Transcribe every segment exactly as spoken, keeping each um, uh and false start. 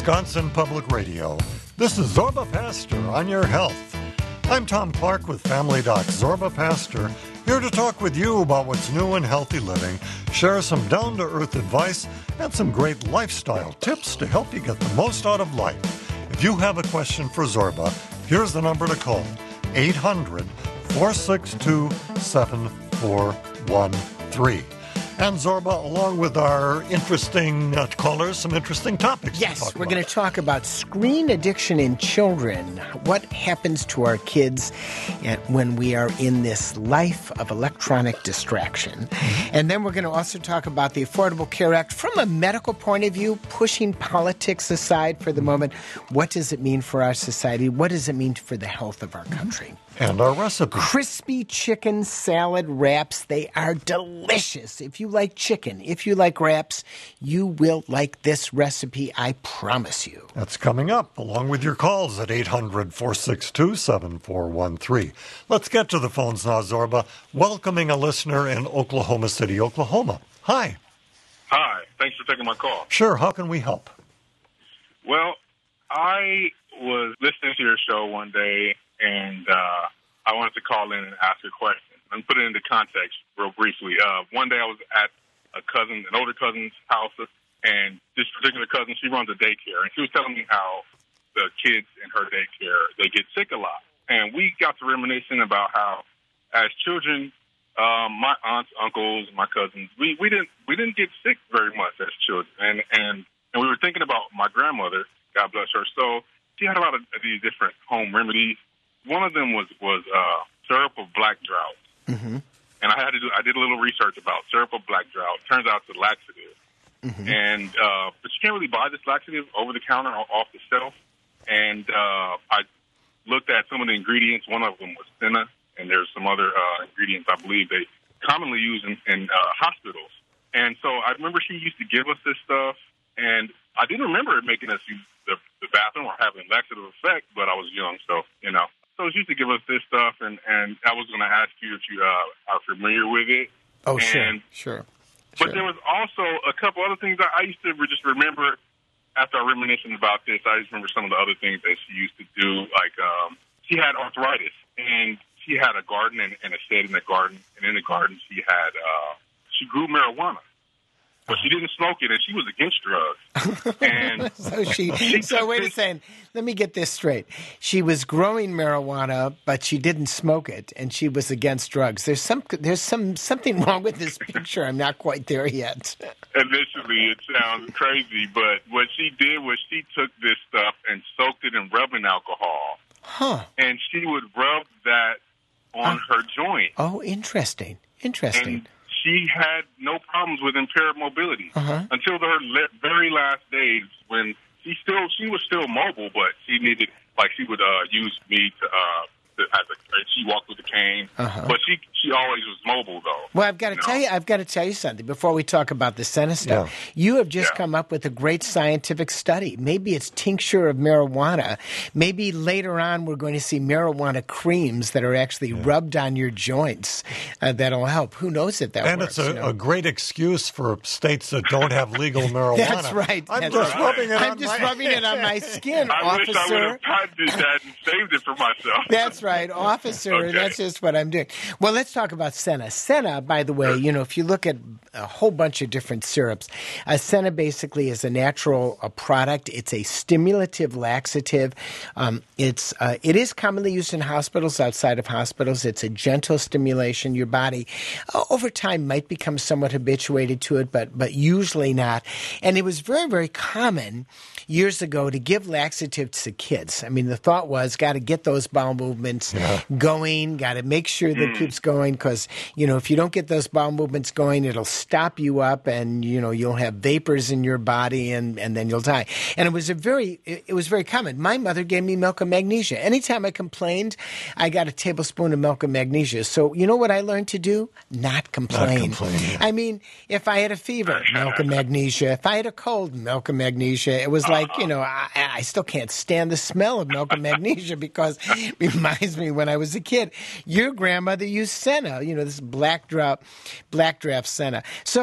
Wisconsin Public Radio. This is Zorba Pastor on your health. I'm Tom Clark with Family Doc Zorba Pastor, here to talk with you about what's new in healthy living, share some down-to-earth advice, and some great lifestyle tips to help you get the most out of life. If you have a question for Zorba, here's the number to call, eight hundred, four six two, seven four one three. And Zorba, along with our interesting uh, callers, some interesting topics. Yes, to we're about. going to talk about screen addiction in children. What happens to our kids when we are in this life of electronic distraction? Mm-hmm. And then we're going to also talk about the Affordable Care Act from a medical point of view, pushing politics aside for the mm-hmm. moment. What does it mean for our society? What does it mean for the health of our country? Mm-hmm. And our recipe. Crispy chicken salad wraps. They are delicious. If you like chicken, if you like wraps, you will like this recipe, I promise you. That's coming up, along with your calls at eight hundred, four six two, seven four one three. Let's get to the phones now, Zorba. Welcoming a listener in Oklahoma City, Oklahoma. Hi. Hi. Thanks for taking my call. Sure. How can we help? Well, I was listening to your show one day, and uh, I wanted to call in and ask a question. Let me put it into context real briefly. Uh, one day I was at a cousin, an older cousin's house, and this particular cousin, she runs a daycare, and she was telling me how the kids in her daycare, they get sick a lot. And we got to reminiscing about how, as children, um, my aunts, uncles, my cousins, we, we didn't we didn't get sick very much as children. And, and, and we were thinking about my grandmother, God bless her. So she had a lot of these different home remedies. One of them was was uh, syrup of black drought, mm-hmm. and I had to do. I did a little research about syrup of black drought. Turns out it's a laxative, mm-hmm. and uh, but you can't really buy this laxative over the counter or off the shelf. And uh, I looked at some of the ingredients. One of them was senna, and there's some other uh, ingredients I believe they commonly use in, in uh, hospitals. And so I remember she used to give us this stuff, and I didn't remember it making us use the, the bathroom or having laxative effect, but I was young, so you know. So she used to give us this stuff, and, and I was going to ask you if you uh, are familiar with it. Oh, and, sure, sure. But sure. there was also a couple other things that I used to just remember after I reminiscing about this. I just remember some of the other things that she used to do. Like um, she had arthritis, and she had a garden and, and a shed in the garden. And in the garden, she had uh, she grew marijuana. But she didn't smoke it, and she was against drugs. And so she. she so wait a second. Let me get this straight. She was growing marijuana, but she didn't smoke it, and she was against drugs. There's some. There's some something wrong with this picture. I'm not quite there yet. Initially, it sounds crazy, but what she did was she took this stuff and soaked it in rubbing alcohol. Huh. And she would rub that on uh, her joint. Oh, interesting. Interesting. And she had no problems with impaired mobility uh-huh. until her le- very last days when she still she was still mobile, but she needed like she would uh, use me to. Uh, to as a, she walked with a cane, uh-huh. but she she always was mobile though. Well, I've got to you tell know? you, I've got to tell you something before we talk about the senna stuff. Yeah. You have just yeah. come up with a great scientific study. Maybe it's tincture of marijuana. Maybe later on we're going to see marijuana creams that are actually yeah. rubbed on your joints uh, that'll help. Who knows if that and works? And it's a, you know? a great excuse for states that don't have legal marijuana. That's right. I'm That's just right. rubbing it I'm on just my... rubbing it on my skin, I officer. wish I would have patented that and saved it for myself. That's right, officer. Okay. That's just what I'm doing. Well, let's talk about senna. Senna, by the way, you know, if you look at a whole bunch of different syrups, uh, senna basically is a natural uh, product. It's a stimulative laxative. Um, it's uh, it is commonly used in hospitals, outside of hospitals. It's a gentle stimulation. Your body, uh, over time, might become somewhat habituated to it, but but usually not. And it was very, very common years ago to give laxative to kids. I mean, the thought was, got to get those bowel movements yeah. going, got to make sure that mm. keeps going, because, you know, if you don't get those bowel movements going, it'll stop you up, and, you know, you'll have vapors in your body, and, and then you'll die. And it was a very, it, it was very common. My mother gave me milk of magnesia. Anytime I complained, I got a tablespoon of milk of magnesia. So, you know what I learned to do? Not complain. Not complain. I mean, if I had a fever, milk of magnesia. If I had a cold, milk of magnesia. It was like, you know, I, I still can't stand the smell of milk of magnesia because it reminds me when I was a kid. Your grandmother used senna, you know, this black drop, black draft senna. So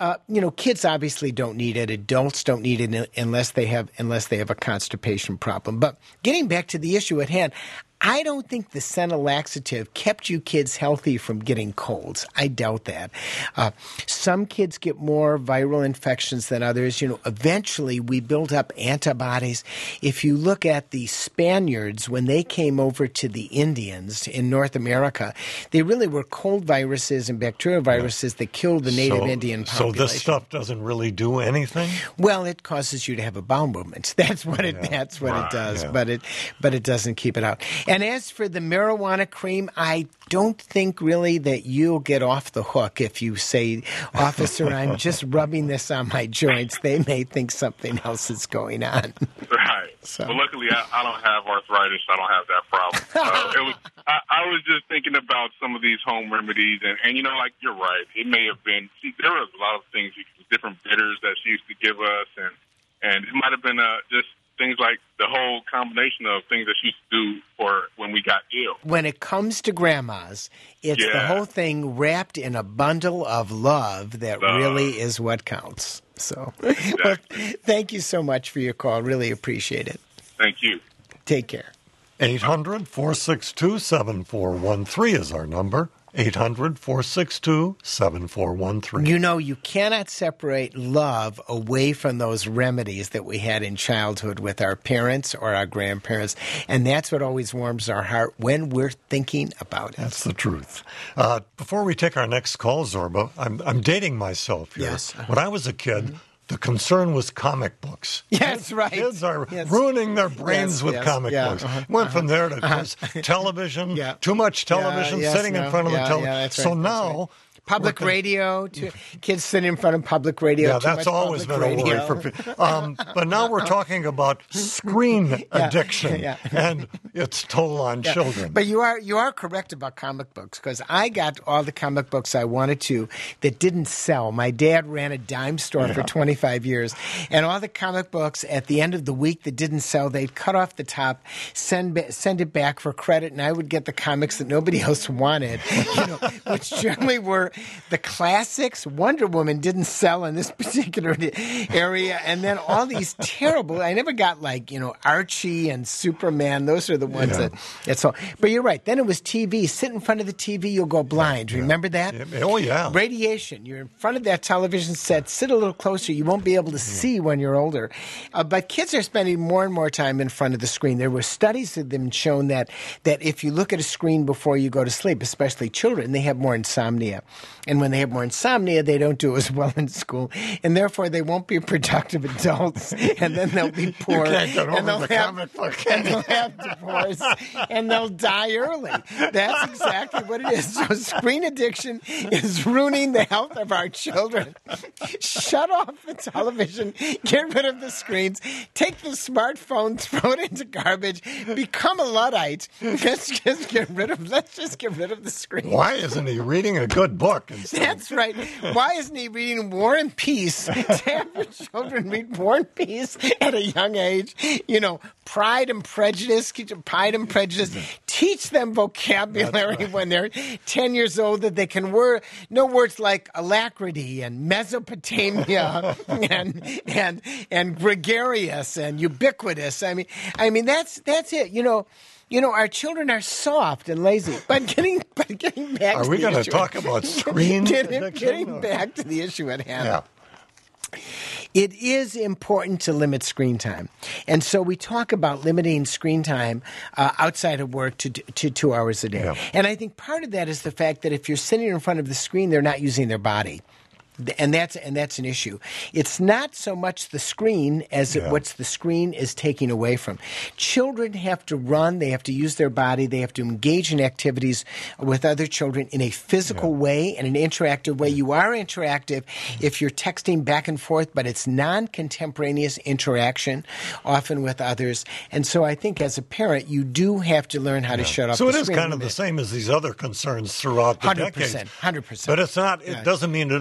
uh, you know, kids obviously don't need it. Adults don't need it unless they have unless they have a constipation problem. But getting back to the issue at hand, I don't think the Senna laxative kept you kids healthy from getting colds. I doubt that. Uh, some kids get more viral infections than others. You know, eventually we build up antibodies. If you look at the Spaniards, when they came over to the Indians in North America, they really were cold viruses and bacterial viruses that killed the native so, Indian population. So this stuff doesn't really do anything? Well, it causes you to have a bowel movement. That's what it. Yeah. That's what right. it does. Yeah. But it, but it doesn't keep it out. And as for the marijuana cream, I don't think really that you'll get off the hook if you say, "Officer, I'm just rubbing this on my joints." They may think something else is going on. Right. So. Well, luckily, I, I don't have arthritis. I don't have that problem. uh, it was, I, I was just thinking about some of these home remedies, and, and you know, like you're right. It may have been. See, there was a lot of things, different bitters that she used to give us, and and it might have been uh, just. Things like the whole combination of things that she used to do for when we got ill. When it comes to grandmas, it's yeah. the whole thing wrapped in a bundle of love that uh, really is what counts. So, exactly. Well, thank you so much for your call. Really appreciate it. Thank you. Take care. eight hundred, four six two, seven four one three is our number. eight hundred, four six two, seven four one three. You know, you cannot separate love away from those remedies that we had in childhood with our parents or our grandparents, and that's what always warms our heart when we're thinking about it. That's the truth. Uh, before we take our next call, Zorba, I'm, I'm dating myself here. Yes. When I was a kid, mm-hmm. the concern was comic books. Yes, right. Kids are yes. ruining their brains yes, with yes, comic yeah, books. uh-huh, Went uh-huh, from there to uh-huh. television, yeah. too much television, yeah, yes, sitting no, in front of yeah, the television. Yeah, so right, now... Right. Public Working. radio, to, kids sitting in front of public radio. Yeah, too that's much always been radio. a worry for people. Um, but now we're talking about screen yeah, addiction yeah. and its toll on yeah. children. But you are you are correct about comic books, because I got all the comic books I wanted to that didn't sell. My dad ran a dime store yeah. for twenty-five years, and all the comic books at the end of the week that didn't sell, they'd cut off the top, send send it back for credit, and I would get the comics that nobody else wanted, you know, which generally were the classics. Wonder Woman didn't sell in this particular area, and then all these terrible. I never got like you know Archie and Superman. Those are the ones yeah. that that's all. But you're right. Then it was T V. Sit in front of the T V, you'll go blind. Yeah. Remember that? Yeah. Oh yeah. Radiation. You're in front of that television set. Sit a little closer. You won't be able to yeah. see when you're older. Uh, but kids are spending more and more time in front of the screen. There were studies that have shown that that if you look at a screen before you go to sleep, especially children, they have more insomnia, and when they have more insomnia, they don't do as well in school, and therefore they won't be productive adults, and then they'll be poor, you can't get over and they'll the have, comic book. and they'll have divorce, and they'll die early. That's exactly what it is. So screen addiction is ruining the health of our children. Shut off the television, get rid of the screens, take the smartphone, throw it into garbage, become a Luddite. Let's just get rid of. Let's just get rid of the screen. Why isn't he reading a good book instead? That's right. Why isn't he reading War and Peace? To have your children read War and Peace at a young age. You know, Pride and Prejudice, Pride and Prejudice. Teach them vocabulary right. when they're ten years old, that they can word, know words like alacrity and Mesopotamia and and and gregarious and ubiquitous. I mean, I mean that's that's it. You know. You know, our children are soft and lazy. But getting, but getting back are to we the going to issue, talk about screen getting, addiction? getting back to the issue at hand. Yeah. It is important to limit screen time. And so we talk about limiting screen time uh, outside of work to, to two hours a day. Yeah. And I think part of that is the fact that if you're sitting in front of the screen, they're not using their body. And that's and that's an issue. It's not so much the screen as yeah. it, what's the screen is taking away from. Children have to run. They have to use their body. They have to engage in activities with other children in a physical yeah. way and an interactive way. You are interactive if you're texting back and forth, but it's non-contemporaneous interaction, often with others. And so I think as a parent, you do have to learn how yeah. to shut off so the screen. So it is kind of the same as these other concerns throughout the one hundred percent, decades. one hundred percent. But it's not. It yeah. doesn't mean it isn't real.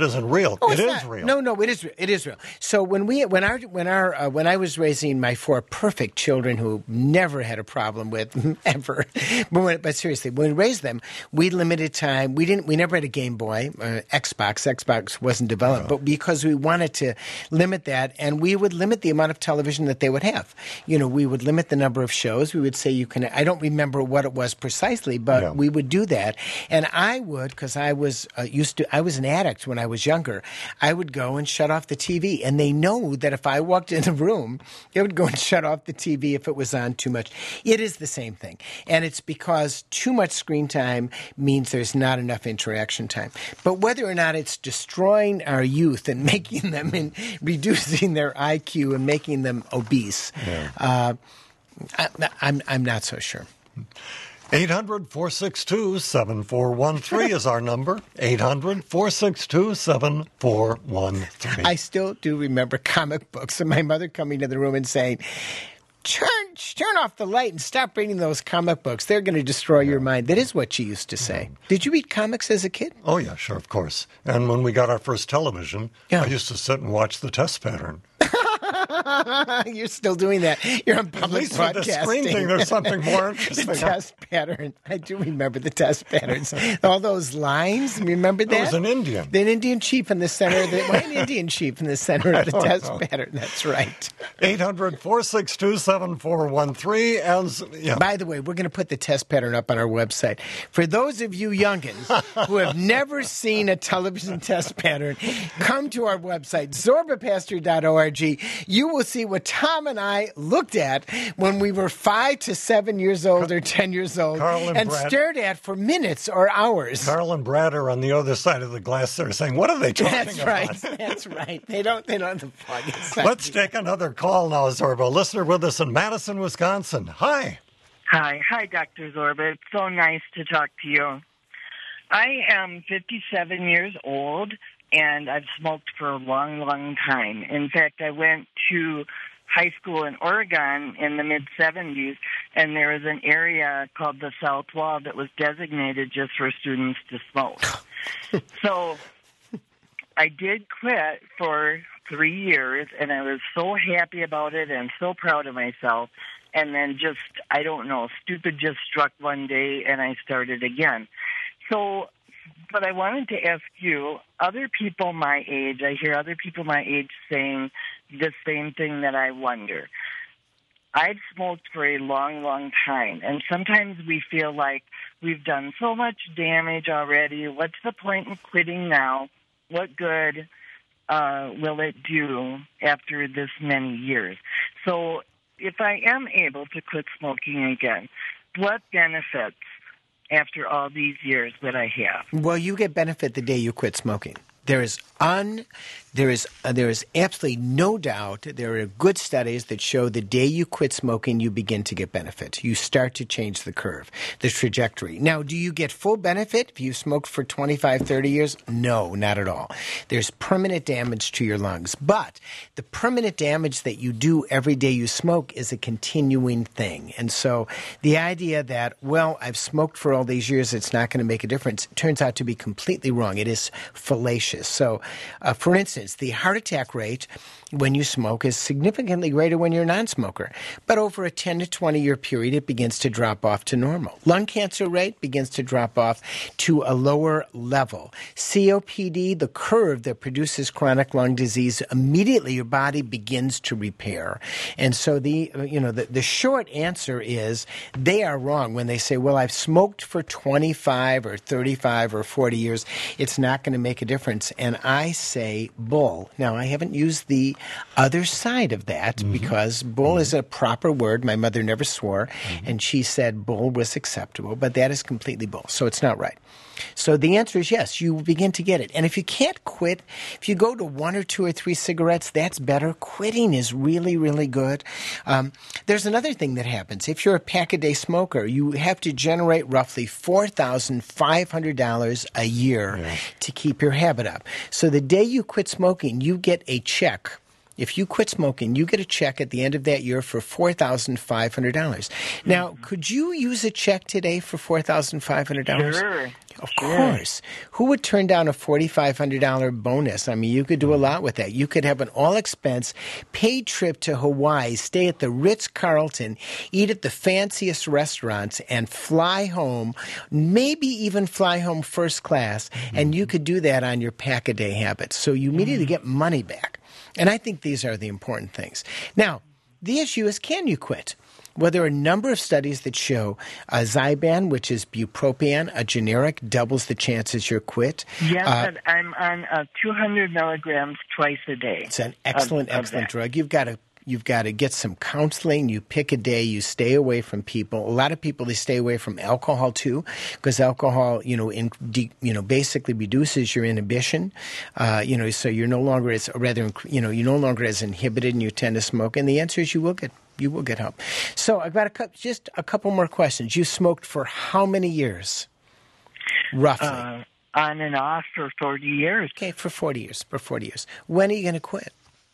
real. Oh, it it's is not. real. No, no, it is. It is real. So when we, when our, when our, uh, when I was raising my four perfect children who never had a problem with ever, but, when, but seriously, when we raised them, we limited time. We didn't. We never had a Game Boy, uh, Xbox. Xbox wasn't developed, Yeah. but because we wanted to limit that, and we would limit the amount of television that they would have. You know, we would limit the number of shows. We would say you can. I don't remember what it was precisely, but Yeah. we would do that, and I would because I was uh, used to. I was an addict when I was younger. I would go and shut off the T V, and they know that if I walked in the room, they would go and shut off the T V if it was on too much. It is the same thing, and it's because too much screen time means there's not enough interaction time. But whether or not it's destroying our youth and making them and reducing their I Q and making them obese, Yeah. uh, I, I'm I'm not so sure. eight hundred, four six two, seven four one three is our number. eight hundred, four six two, seven four one three. I still do remember comic books and my mother coming to the room and saying, turn turn off the light and stop reading those comic books. They're going to destroy your mind. That is what she used to say. Did you read comics as a kid? Oh, yeah, sure, of course. And when we got our first television, Yeah. I used to sit and watch the test pattern. You're still doing that. You're on At public least with the broadcasting. screen thing, there's something more interesting. The test pattern. I do remember the test patterns. All those lines. Remember that? It was an Indian. The Indian chief in the center. Of the, why an Indian chief in the center of the don't test know. pattern? That's right. eight hundred, four six two, seven four one three. And, yeah. By the way, we're going to put the test pattern up on our website. For those of you youngins who have never seen a television test pattern, come to our website, zorba pastor dot org. You will see what Tom and I looked at when we were five to seven years old or ten years old Carl and and Brad- stared at for minutes or hours. Carl and Brad are on the other side of the glass there saying, what are they talking That's about? right. That's right. They don't. They don't have the plug inside. Let's take another call now, Zorba. A listener with us in Madison, Wisconsin. Hi. Hi. Hi, Doctor Zorba. It's so nice to talk to you. I am fifty-seven years old, and I've smoked for a long, long time. In fact, I went to high school in Oregon in the mid-seventies, and there was an area called the South Wall that was designated just for students to smoke. So I did quit for three years, and I was so happy about it and so proud of myself. And then just, I don't know, stupid just struck one day, and I started again. So, but I wanted to ask you, other people my age, I hear other people my age saying the same thing that I wonder. I've smoked for a long, long time, and sometimes we feel like we've done so much damage already. What's the point in quitting now? What good uh, will it do after this many years? So if I am able to quit smoking again, what benefits after all these years that I have? Well, you get benefit the day you quit smoking. There is un, there is uh, there is absolutely no doubt. There are good studies that show the day you quit smoking, you begin to get benefit. You start to change the curve, the trajectory. Now, do you get full benefit if you smoked for twenty-five, thirty years? No, not at all. There's permanent damage to your lungs. But the permanent damage that you do every day you smoke is a continuing thing. And so the idea that, well, I've smoked for all these years, it's not going to make a difference, turns out to be completely wrong. It is fallacious. So, uh, for instance, the heart attack rate when you smoke is significantly greater when you're a non-smoker. But over a ten to twenty year period, it begins to drop off to normal. Lung cancer rate begins to drop off to a lower level. C O P D, the curve that produces chronic lung disease, immediately your body begins to repair. And so the, you know, the, the short answer is they are wrong when they say, well, I've smoked for twenty-five or thirty-five or forty years. It's not going to make a difference. And I say bull. Now, I haven't used the other side of that mm-hmm. because bull mm-hmm. is a proper word. My mother never swore, mm-hmm. and she said bull was acceptable, but that is completely bull, so it's not right. So the answer is yes, you begin to get it. And if you can't quit, if you go to one or two or three cigarettes, that's better. Quitting is really, really good. Um, there's another thing that happens. If you're a pack-a-day smoker, you have to generate roughly four thousand five hundred dollars a year yeah. to keep your habit up. So the day you quit smoking, you get a check. If you quit smoking, you get a check at the end of that year for four thousand five hundred dollars. Now, mm-hmm. could you use a check today for four thousand five hundred dollars? Sure. Of sure. course. Who would turn down a four thousand five hundred dollars bonus? I mean, you could do a lot with that. You could have an all-expense paid trip to Hawaii, stay at the Ritz-Carlton, eat at the fanciest restaurants, and fly home, maybe even fly home first class, mm-hmm. and you could do that on your pack-a-day habits. So you immediately mm-hmm. get money back. And I think these are the important things. Now, the issue is, can you quit? Well, there are a number of studies that show uh, Zyban, which is bupropion, a generic, doubles the chances you're quit. Yes, uh, but I'm on uh, two hundred milligrams twice a day. It's an excellent, of, of excellent that. drug. You've got to You've got to get some counseling. You pick a day. You stay away from people. A lot of people, they stay away from alcohol too, because alcohol, you know, in, de, you know, basically reduces your inhibition. Uh, you know, so you're no longer as, or rather, you know, you're no longer as inhibited, and you tend to smoke. And the answer is you will get you will get help. So I've got a, just a couple more questions. You smoked for how many years, roughly? Uh, on and off for forty years. Okay, for forty years. For forty years. When are you going to quit?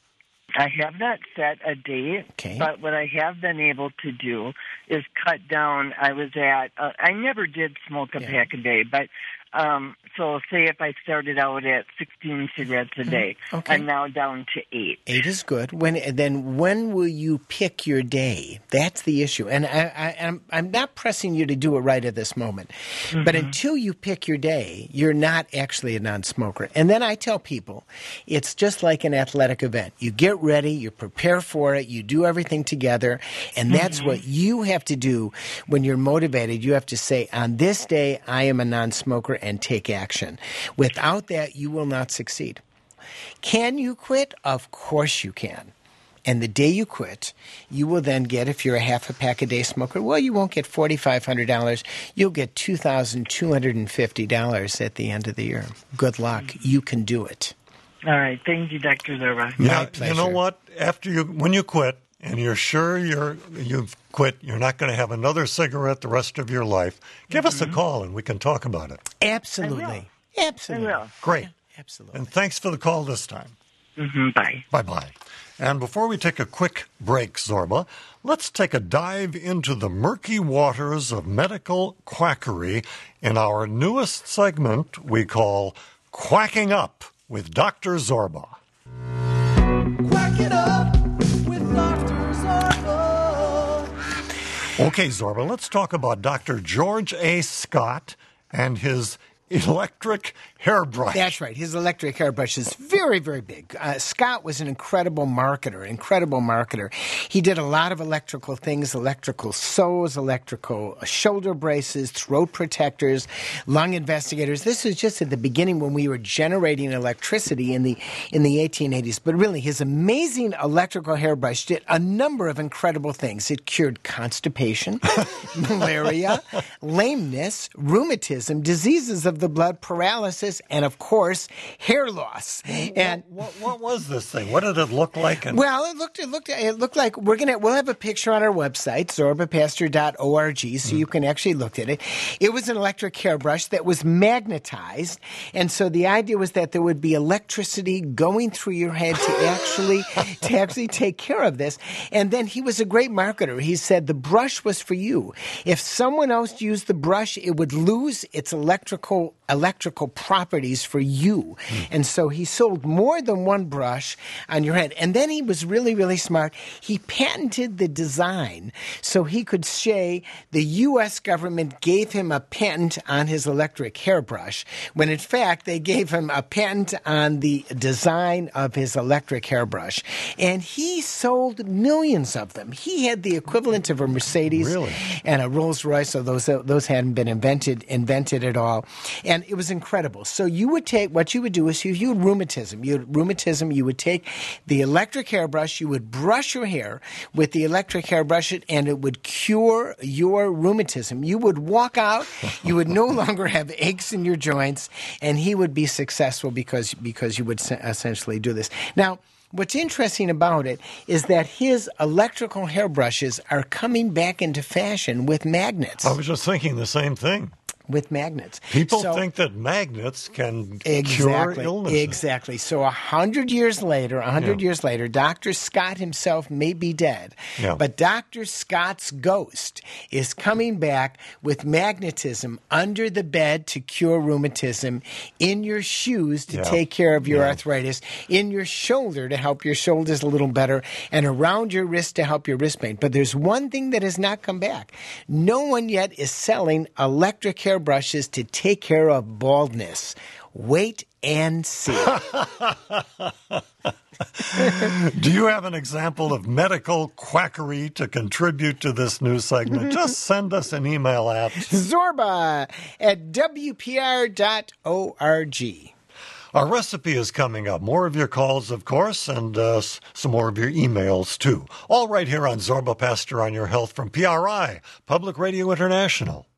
I have not set a date, okay. but what I have been able to do is cut down. I was at, uh, I never did smoke a yeah. pack a day, but um, so say if I started out at sixteen cigarettes a day, okay. I'm now down to eight. Eight is good. When then when will you pick your day? That's the issue. And I, I, I'm, I'm not pressing you to do it right at this moment. Mm-hmm. But until you pick your day, you're not actually a non-smoker. And then I tell people, it's just like an athletic event. You get ready, you prepare for it, you do everything together, and that's mm-hmm. what you have to do when you're motivated. You have to say, on this day, I am a non-smoker, and take action. Without that, you will not succeed. Can you quit? Of course you can. And the day you quit, you will then get, if you're a half a pack a day smoker, well, you won't get four thousand five hundred dollars. You'll get two thousand two hundred fifty dollars at the end of the year. Good luck. You can do it. All right. Thank you, Doctor Zorba. Yeah, My pleasure. You know what? After you, when you quit, and you're sure you're you've quit, you're not going to have another cigarette the rest of your life, give mm-hmm. us a call and we can talk about it. Absolutely. Absolutely. I will. Great. Yeah, absolutely. And thanks for the call this time. Mm-hmm. Bye. Bye-bye. And before we take a quick break, Zorba, let's take a dive into the murky waters of medical quackery in our newest segment we call Quacking Up with Doctor Zorba. Quack it up with Doctor Zorba. Okay, Zorba, let's talk about Doctor George A. Scott and his electric hairbrush. That's right. His electric hairbrush is very, very big. Uh, Scott was an incredible marketer, incredible marketer. He did a lot of electrical things, electrical sews, electrical shoulder braces, throat protectors, lung investigators. This was just at the beginning when we were generating electricity in the in the eighteen eighties. But really, his amazing electrical hairbrush did a number of incredible things. It cured constipation, malaria, lameness, rheumatism, diseases of the blood, paralysis, and of course, hair loss. And what, what, what was this thing? What did it look like? And well, it looked it looked it looked like we're gonna we'll have a picture on our website, zorba pastor dot org, so mm. you can actually look at it. It was an electric hairbrush that was magnetized, and so the idea was that there would be electricity going through your head to actually to actually take care of this. And then he was a great marketer. He said the brush was for you. If someone else used the brush, it would lose its electrical electrical properties for you. Mm. And so he sold more than one brush on your head. And then he was really, really smart. He patented the design so he could say the U S government gave him a patent on his electric hairbrush, when in fact they gave him a patent on the design of his electric hairbrush. And he sold millions of them. He had the equivalent of a Mercedes really? and a Rolls Royce, so those, those hadn't been invented, invented at all. And it was incredible. So you would take, what you would do is, if you had rheumatism, you had rheumatism, you would take the electric hairbrush, you would brush your hair with the electric hairbrush, and it would cure your rheumatism. You would walk out, you would no longer have aches in your joints, and he would be successful because, because you would essentially do this. Now, what's interesting about it is that his electrical hairbrushes are coming back into fashion with magnets. I was just thinking the same thing. with magnets. People So- think that magnets can cure Exactly. illnesses. Exactly. So a hundred years later, a hundred Yeah. years later, Doctor Scott himself may be dead, Yeah. but Doctor Scott's ghost is coming back with magnetism under the bed to cure rheumatism, in your shoes to Yeah. take care of your Yeah. arthritis, in your shoulder to help your shoulders a little better, and around your wrist to help your wrist pain. But there's one thing that has not come back. No one yet is selling electric hair brushes to take care of baldness. Wait and see. Do you have an example of medical quackery to contribute to this new segment? Just send us an email at Zorba at W P R dot org. Our recipe is coming up. More of your calls, of course, and uh, s- some more of your emails, too. All right here on Zorba Pastor on Your Health from P R I, Public Radio International.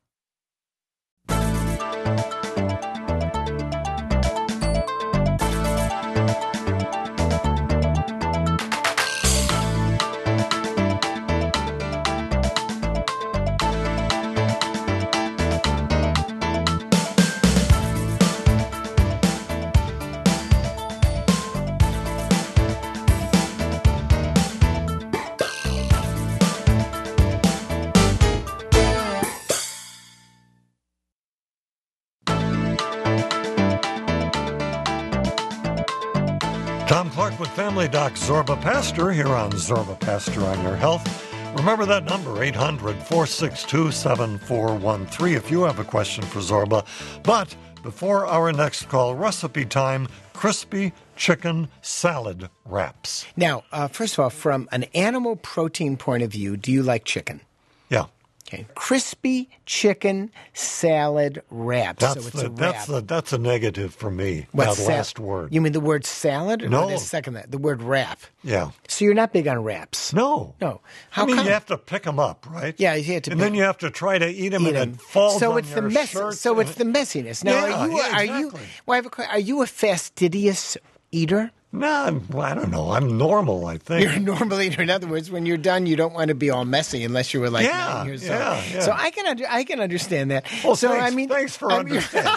Tom Clark with Family Doc Zorba Pastor here on Zorba Pastor on Your Health. Remember that number, eight hundred, four six two, seven four one three, if you have a question for Zorba. But before our next call, recipe time, crispy chicken salad wraps. Now, uh, first of all, from an animal protein point of view, do you like chicken? Yeah, Okay. Crispy chicken salad wraps. that's, so it's the, a wrap. that's, the, that's a negative for me, What's that sal- last word. You mean the word salad? Or No. the second that, the word wrap. Yeah. So you're not big on wraps. No. No. How I mean, come? you have to pick them up, right? Yeah, you have to And pick- then you have to try to eat them, Eat and 'em. it falls so on it's your the mess. shirt. So it's the messiness. Now, Yeah, are you? yeah, are you? exactly. Well, I have a que- Are you a fastidious eater? No, I'm, well, I don't know. I'm normal, I think. You're a normal eater. In other words, when you're done, you don't want to be all messy unless you were like Yeah, nine years yeah, old. yeah. So I can under, I can understand that. Well, so thanks, I mean, thanks for I mean- understanding.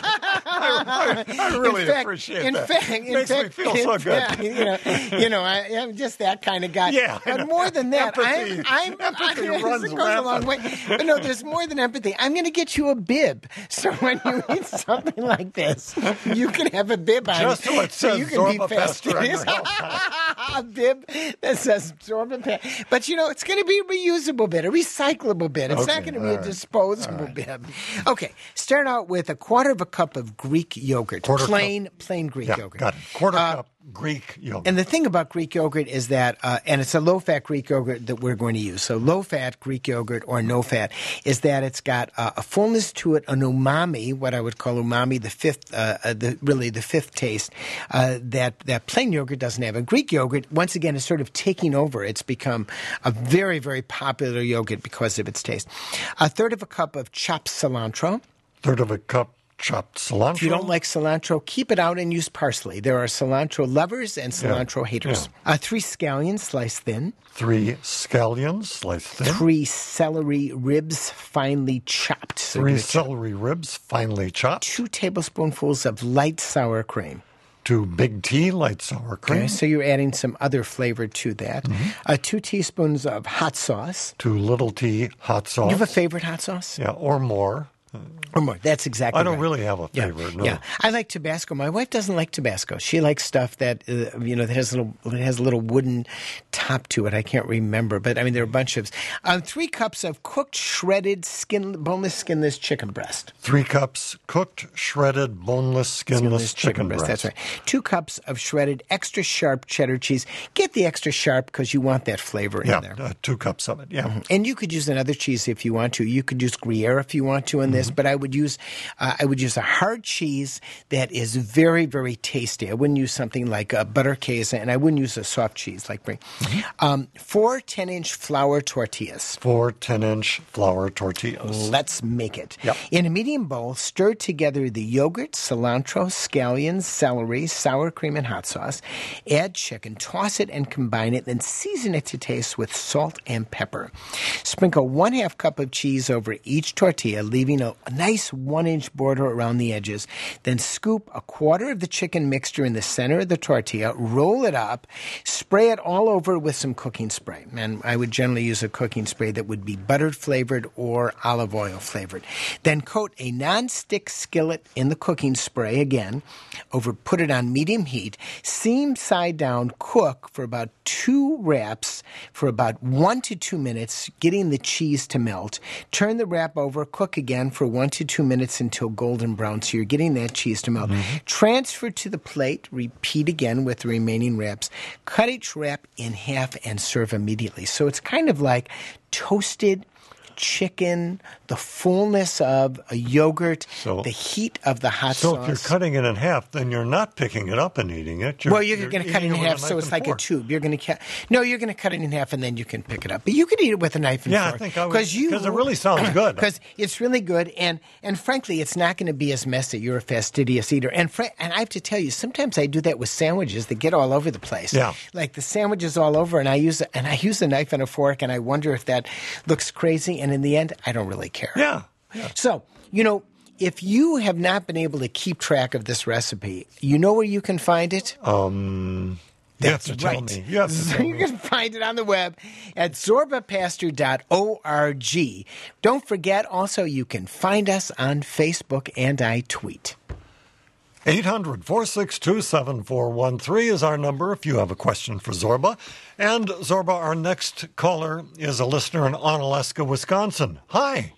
I, I, I really in fact, appreciate in that. Fact, in Makes fact, me feel in so good. fact, you know, you know, I, I'm just that kind of guy. Yeah, I but know. more than that, Empathy- I'm, I'm empathy I'm, runs it goes a long way. But no, there's more than empathy. I'm going to get you a bib, so when you eat something like this, you can have a bib on. Just so it says you can be Zorba Pastor on your fastidious. health. A bib that says Zorba Pastor. But you know, it's going to be a reusable bib, a recyclable bib. It's Okay, not going to be all a right. disposable bib. Okay, start out with a quarter of a cup of Greek yogurt, Quarter plain plain Greek Yeah, yogurt. got it. Quarter Uh, cup Greek yogurt. And the thing about Greek yogurt is that, uh, and it's a low-fat Greek yogurt that we're going to use. So low-fat Greek yogurt or no-fat is that it's got uh, a fullness to it, an umami, what I would call umami, the fifth, uh, uh, the, really the fifth taste uh, that that plain yogurt doesn't have. And Greek yogurt, once again, is sort of taking over. It's become a very, very popular yogurt because of its taste. A third of a cup of chopped cilantro. Third of a cup chopped cilantro. If you don't like cilantro, keep it out and use parsley. There are cilantro lovers and cilantro haters. Uh, three scallions sliced thin. Three scallions sliced thin. Three celery ribs finely chopped. So Three give it- celery ribs finely chopped. Two tablespoonfuls of light sour cream. Two big tea light sour cream. Okay, so you're adding some other flavor to that. Mm-hmm. Uh, two teaspoons of hot sauce. Two little tea hot sauce. You have a favorite hot sauce? Yeah, or more. Or more. That's exactly I don't right. really have a Yeah, favorite. No. yeah. I like Tabasco. My wife doesn't like Tabasco. She likes stuff that uh, you know that has a little it has a little wooden top to it. I can't remember, but I mean there are a bunch of um, three cups of cooked shredded skin boneless skinless chicken breast. Three cups cooked, shredded, boneless, skinless, chicken, breast. That's right. Two cups of shredded extra sharp cheddar cheese. Get the extra sharp because you want that flavor Yeah, in there. uh, two cups of it. Yeah. And you could use another cheese if you want to. You could use Gruyere if you want to in this, but I would use uh, I would use a hard cheese that is very, very tasty. I wouldn't use something like uh, butter queso, and I wouldn't use a soft cheese like brie. Um, four ten-inch flour tortillas. Four ten-inch flour tortillas. Let's make it. Yep. In a medium bowl, stir together the yogurt, cilantro, scallions, celery, sour cream, and hot sauce. Add chicken, toss it and combine it, then season it to taste with salt and pepper. Sprinkle one half cup of cheese over each tortilla, leaving a a, a nice one-inch border around the edges. Then scoop a quarter of the chicken mixture in the center of the tortilla, roll it up, spray it all over with some cooking spray. And I would generally use a cooking spray that would be buttered flavored or olive oil flavored. Then coat a non-stick skillet in the cooking spray again, over put it on medium heat, seam side down, cook for about two wraps for about one to two minutes, getting the cheese to melt. Turn the wrap over, cook again for one to two minutes until golden brown, so you're getting that cheese to melt. Mm-hmm. Transfer to the plate, repeat again with the remaining wraps. Cut each wrap in half and serve immediately. So it's kind of like toasted chicken, the fullness of a yogurt, so, the heat of the hot so sauce. So if you're cutting it in half, then you're not picking it up and eating it. You're, well, you're, you're going to cut it in half, so it's like fork. a tube. You're going to cut. No, you're going to cut it in half, and then you can pick it up. But you could eat it with a knife and yeah, fork. Yeah, I think I would. Because it really sounds good. Because it's really good, and and frankly, it's not going to be as messy. You're a fastidious eater, and fr- and I have to tell you, sometimes I do that with sandwiches that get all over the place. Yeah, like the sandwiches all over, and I use a, and I use a knife and a fork, and I wonder if that looks crazy. And in the end, I don't really care. Yeah. yeah. So, you know, if you have not been able to keep track of this recipe, you know where you can find it? Um, you That's have to right. tell me. You, have to so tell you me. can find it on the web at zorba pastor dot org. Don't forget, also, you can find us on Facebook, and I tweet. eight hundred, four six two, seven four one three is our number if you have a question for Zorba. And Zorba, our next caller is a listener in Onalaska, Wisconsin. Hi.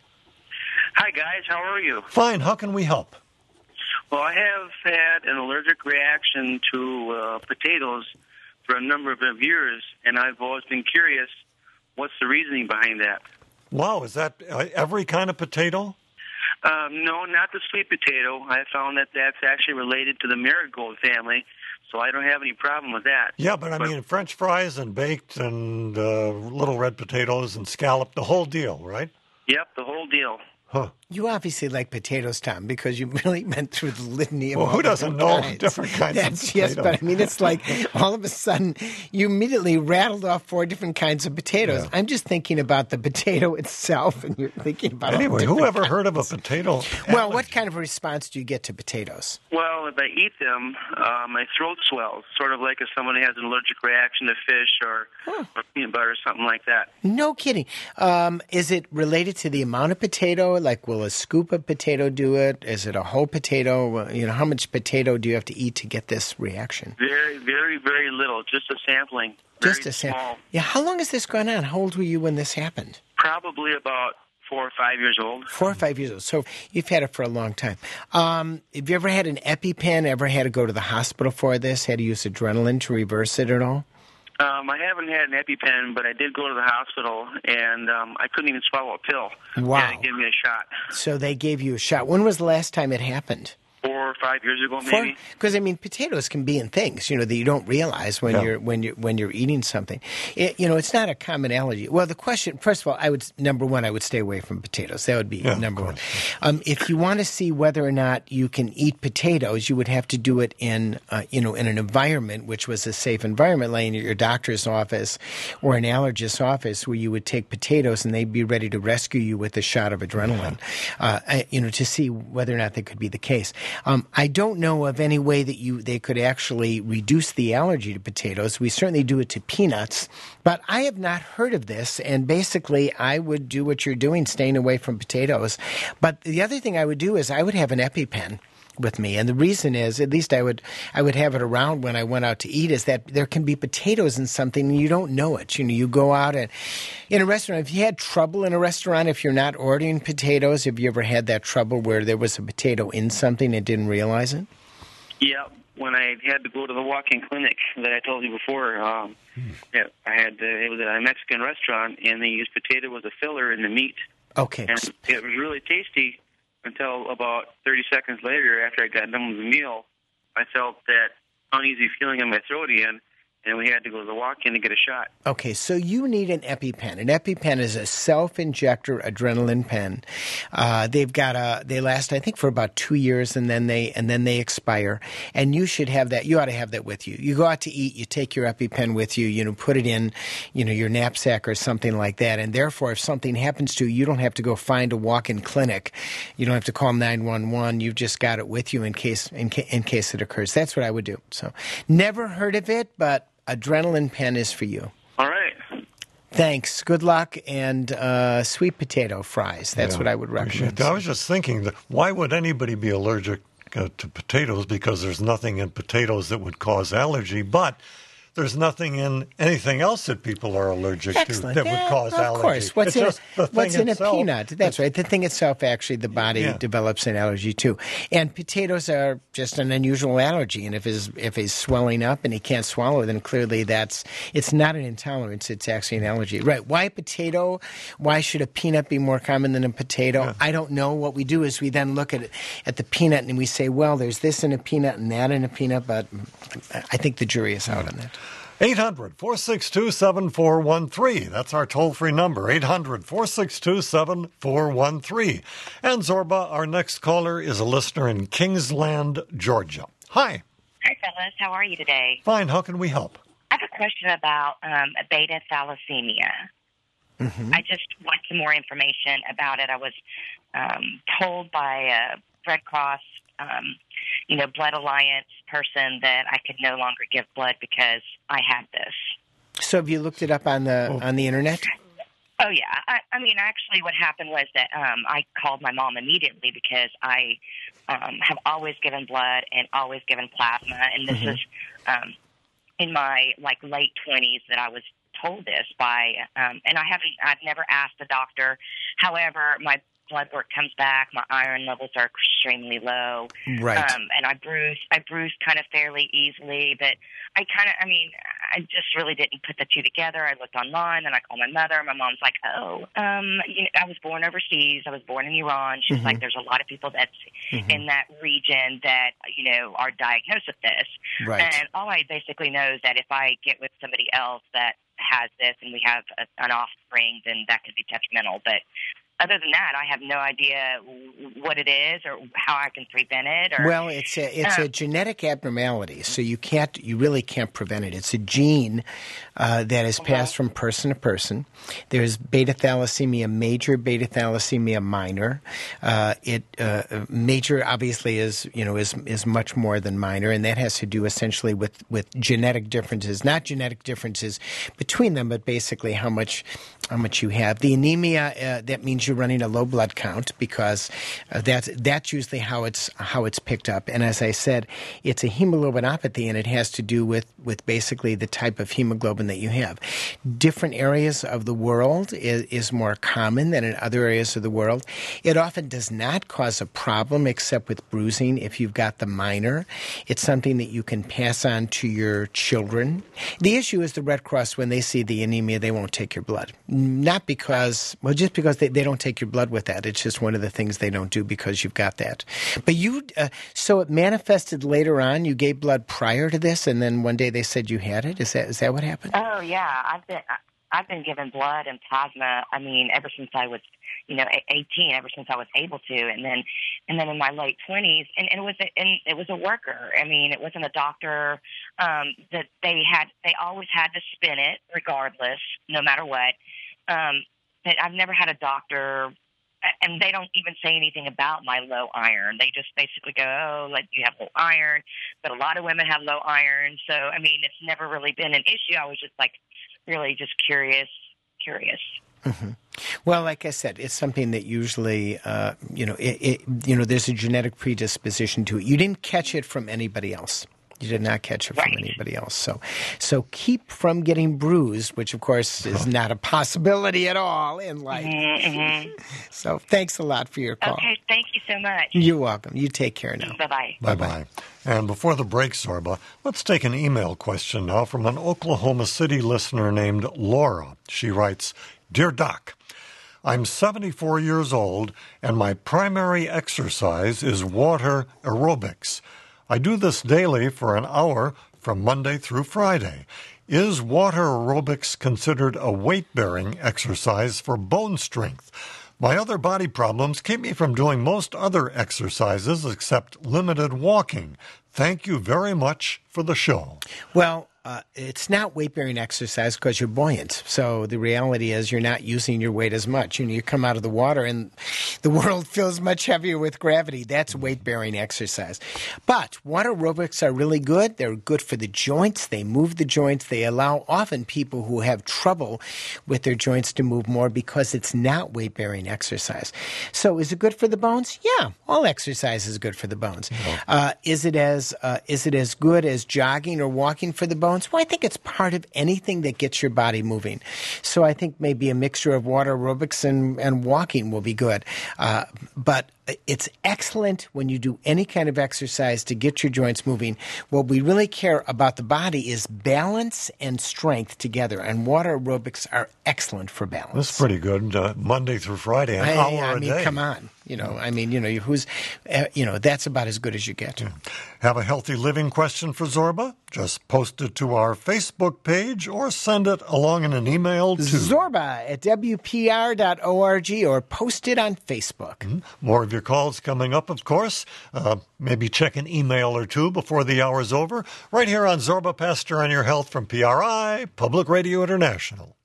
Hi, guys. How are you? Fine. How can we help? Well, I have had an allergic reaction to uh, potatoes for a number of years, and I've always been curious, what's the reasoning behind that? Wow. Is that uh, every kind of potato? Um, no, not the sweet potato. I found that that's actually related to the marigold family, so I don't have any problem with that. Yeah, but I but, mean French fries and baked and uh, little red potatoes and scallop, the whole deal, right? Yep, the whole deal. Huh. You obviously like potatoes, Tom, because you really went through the litany of well, all who doesn't know kinds. different kinds That's, of potatoes? Yes, but I mean, it's like all of a sudden you immediately rattled off four different kinds of potatoes. Yeah. I'm just thinking about the potato itself, and you're thinking about anyway. All who ever kinds. heard of a potato? Well, allergy? what kind of response do you get to potatoes? Well, if I eat them, uh, my throat swells, sort of like if someone has an allergic reaction to fish or, huh. or peanut butter or something like that. No kidding. Um, is it related to the amount of potato? Like, will a scoop of potato do it? Is it a whole potato? You know, how much potato do you have to eat to get this reaction? Very, very, very little. Just a sampling. Very Just a sample. Small. Yeah. How long has this gone on? How old were you when this happened? Probably about four or five years old. Four or five years old. So you've had it for a long time. Um, have you ever had an EpiPen? Ever had to go to the hospital for this? Had to use adrenaline to reverse it at all? Um, I haven't had an EpiPen, but I did go to the hospital, and um, I couldn't even swallow a pill. Wow. They had to give me a shot. So they gave you a shot. When was the last time it happened? Four or five years ago, maybe. Because I mean, potatoes can be in things, you know, that you don't realize when yeah. you're when you're when you're eating something. It, you know, it's not a common allergy. Well, the question, first of all, I would number one, I would stay away from potatoes. That would be yeah, number one. Um, if you want to see whether or not you can eat potatoes, you would have to do it in, uh, you know, in an environment which was a safe environment, like in your doctor's office or an allergist's office, where you would take potatoes and they'd be ready to rescue you with a shot of adrenaline, yeah. uh, you know, to see whether or not that could be the case. Um, I don't know of any way that you they could actually reduce the allergy to potatoes. We certainly do it to peanuts, but I have not heard of this, and basically I would do what you're doing, staying away from potatoes. But the other thing I would do is I would have an EpiPen with me, and the reason is, at least I would I would have it around when I went out to eat, is that there can be potatoes in something and you don't know it. You know, you go out and in a restaurant, if you had trouble in a restaurant, if you're not ordering potatoes, have you ever had that trouble where there was a potato in something and didn't realize it? Yeah, when I had to go to the walk-in clinic that I told you before, um, hmm. yeah, I had uh, it was at a Mexican restaurant, and they used potato as a filler in the meat. Okay, and it was really tasty. Until about thirty seconds later, after I got done with the meal, I felt that uneasy feeling in my throat again, and we had to go to the walk-in to get a shot. Okay, so you need an EpiPen. An EpiPen is a self-injector adrenaline pen. Uh, they've got a. They last, I think, for about two years, and then they and then they expire. And you should have that. You ought to have that with you. You go out to eat, you take your EpiPen with you. You know, put it in, you know, your knapsack or something like that. And therefore, if something happens to you, you don't have to go find a walk-in clinic. You don't have to call nine one one. You've just got it with you in case in, ca- in case it occurs. That's what I would do. So, never heard of it, but adrenaline pen is for you. All right. Thanks. Good luck, and uh, sweet potato fries. That's Yeah, what I would recommend. I was just thinking that why would anybody be allergic uh, to potatoes? Because there's nothing in potatoes that would cause allergy, but there's nothing in anything else that people are allergic Excellent. to that Yeah, would cause of allergy. course. What's it's in, just the what's thing in itself. a peanut? That's right. The thing itself, actually, the body Yeah. develops an allergy to. And potatoes are just an unusual allergy. And if he's, if he's swelling up and he can't swallow, then clearly that's it's not an intolerance. It's actually an allergy. Right. Why potato? Why should a peanut be more common than a potato? Yeah. I don't know. What we do is we then look at it, at the peanut and we say, well, there's this in a peanut and that in a peanut, but I think the jury is out on that. eight hundred, four six two, seven four one three. That's our toll-free number, eight hundred, four six two, seven four one three. And Zorba, our next caller, is a listener in Kingsland, Georgia. Hi. Hi, fellas. How are you today? Fine. How can we help? I have a question about um, beta thalassemia. Mm-hmm. I just want some more information about it. I was um, told by a Red Cross, um, you know, Blood Alliance person that I could no longer give blood because I had this. So have you looked it up on the on the internet? Oh, yeah. I, I mean, actually what happened was that um, I called my mom immediately because I um, have always given blood and always given plasma. And this Mm-hmm. is um, in my, like, late twenties that I was told this by, um, and I haven't, I've never asked the doctor. However, my blood work comes back, my iron levels are extremely low. Right. Um, and I bruise, I bruise kind of fairly easily, but I kind of, I mean, I just really didn't put the two together. I looked online, and I called my mother. My mom's like, oh, um, you know, I was born overseas. I was born in Iran. She's Mm-hmm. like, there's a lot of people that's Mm-hmm. in that region that, you know, are diagnosed with this. Right. And all I basically know is that if I get with somebody else that has this and we have a, an offspring, then that could be detrimental. But other than that, I have no idea what it is or how I can prevent it. Or, Well, it's a it's a Uh, genetic abnormality, so you can't you really can't prevent it. It's a gene uh, that is passed from person to person. There's beta thalassemia major, beta thalassemia minor. Uh, it uh, major obviously is you know is is much more than minor, and that has to do essentially with with genetic differences, not genetic differences between them, but basically how much how much you have. The anemia uh, that means you're running a low blood count because uh, that's that's usually how it's how it's picked up. And as I said, it's a hemoglobinopathy, and it has to do with with basically the type of hemoglobin that you have. Different areas of the world is, is more common than in other areas of the world. It often does not cause a problem except with bruising if you've got the minor. It's something that you can pass on to your children. The issue is the Red Cross, when they see the anemia, they won't take your blood. Not because, well, just because they, they don't take your blood with that. It's just one of the things they don't do because you've got that. But you, uh, so it manifested later on. You gave blood prior to this, and then one day they said you had it. Is that is that what happened? Oh yeah, I've been I've been given blood and plasma. I mean, ever since I was, you know, eighteen. Ever since I was able to, and then, and then in my late twenties, and, and it was a, and it was a worker. I mean, it wasn't a doctor. Um, that they had, they always had to spin it regardless, no matter what. Um, but I've never had a doctor. And they don't even say anything about my low iron. They just basically go, oh, like you have low iron. But a lot of women have low iron. So, I mean, it's never really been an issue. I was just like really just curious, curious. Mm-hmm. Well, like I said, it's something that usually, uh, you know, it, it, you know, there's a genetic predisposition to it. You didn't catch it from anybody else. You did not catch it from Right. anybody else. So, so keep from getting bruised, which of course is not a possibility at all in life. Mm-hmm. So, thanks a lot for your call. Okay, thank you so much. You're welcome. You take care now. Bye-bye. Bye-bye. And before the break, Zorba, let's take an email question now from an Oklahoma City listener named Laura. She writes, Dear Doc, I'm seventy-four years old, and my primary exercise is water aerobics. I do this daily for an hour, from Monday through Friday. Is water aerobics considered a weight-bearing exercise for bone strength? My other body problems keep me from doing most other exercises except limited walking. Thank you very much for the show. Well, uh, it's not weight-bearing exercise because you're buoyant. So the reality is you're not using your weight as much. You know, you come out of the water and the world feels much heavier with gravity. That's weight-bearing exercise. But water aerobics are really good. They're good for the joints. They move the joints. They allow often people who have trouble with their joints to move more because it's not weight-bearing exercise. So is it good for the bones? Yeah, all exercise is good for the bones. Yeah. Uh, is it as uh, is it as good as jogging or walking for the bones? Well, I think it's part of anything that gets your body moving. So I think maybe a mixture of water aerobics and, and walking will be good. Uh, but it's excellent when you do any kind of exercise to get your joints moving. What we really care about the body is balance and strength together, and water aerobics are excellent for balance. That's pretty good. Uh, Monday through Friday, an I, hour I a mean, day. come on. You know, I mean, you know, who's, uh, you know, that's about as good as you get. Yeah. Have a healthy living question for Zorba? Just post it to our Facebook page or send it along in an email to Zorba at W P R dot org or post it on Facebook. Mm-hmm. More of your calls coming up, of course. Uh, maybe check an email or two before the hour's over. Right here on Zorba Pastor on Your Health from P R I, Public Radio International.